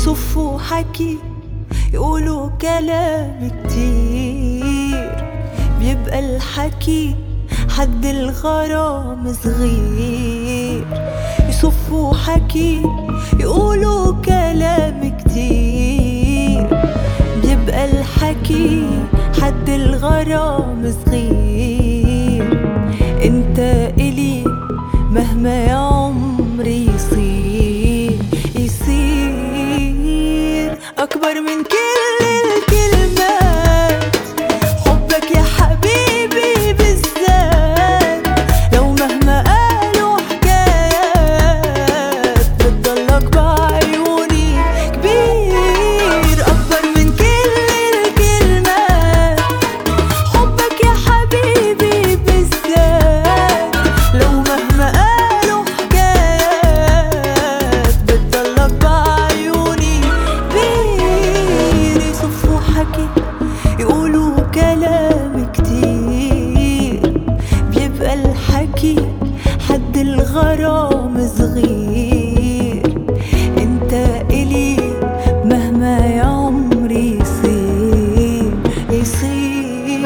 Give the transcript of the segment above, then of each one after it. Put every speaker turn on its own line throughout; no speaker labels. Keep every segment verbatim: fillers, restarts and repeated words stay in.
يصفوا حكي يقولوا كلام كتير، بيبقى الحكي حد الغرام صغير. يصفوا حكي يقولوا كلام كتير، بيبقى الحكي حد الغرام صغير. انت إلي مهما يا عمري يصير يصير أكبر من كل الكلمات. حبك يا حبيبي بالذات لو مهما قالوا حكايات، بتضلك بعيوني كبير أكبر من كل الكلمات. حبك يا حبيبي بالذات لو مهما قالوا حكايات، بتضلك بعيوني كبير. يصفوا حكي يقولوا كلام كتير، بيبقى الحكي حد الغرام صغير. انت إلي مهما يا عمري يصير يصير.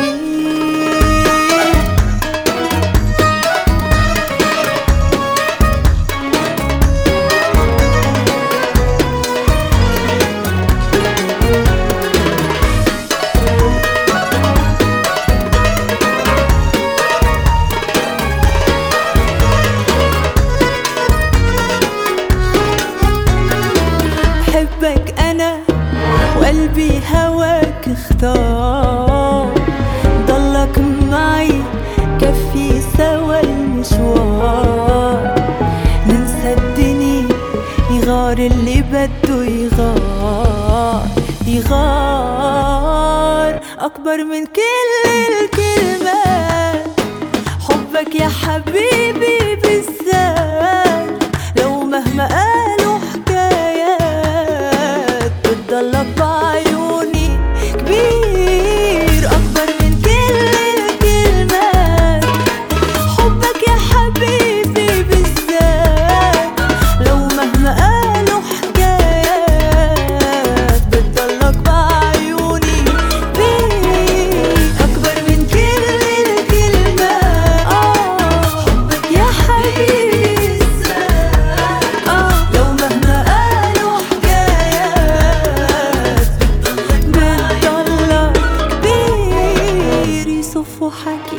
بحبك أنا وقلبي هواك اختار، ضلك معي كفي سوا المشوار. ننسى الدنيا يغار اللي بده يغار يغار أكبر من كل الكلمات. حبك يا حبيبي بالذات لو مهما قالوا حكايات، بتضلك بعيوني كبير أكبر من كل الكلمات. حبك يا حبيبي بالذات لو مهما قالوا حكايات، بتضلك بعيوني كبير أكبر من كل الكلمات. حبك يا حبيبي بالذات لو مهما قالوا حكايات، بتضلك كبير. يصفوا حكي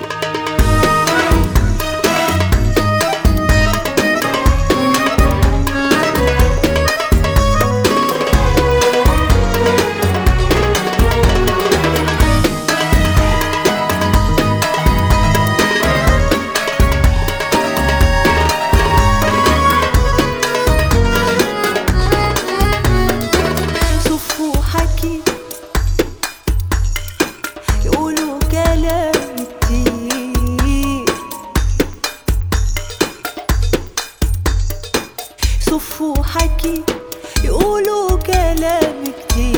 يصفوا حكي يقولوا كلام كتير، يصفوا حكي يقولوا كلام كتير.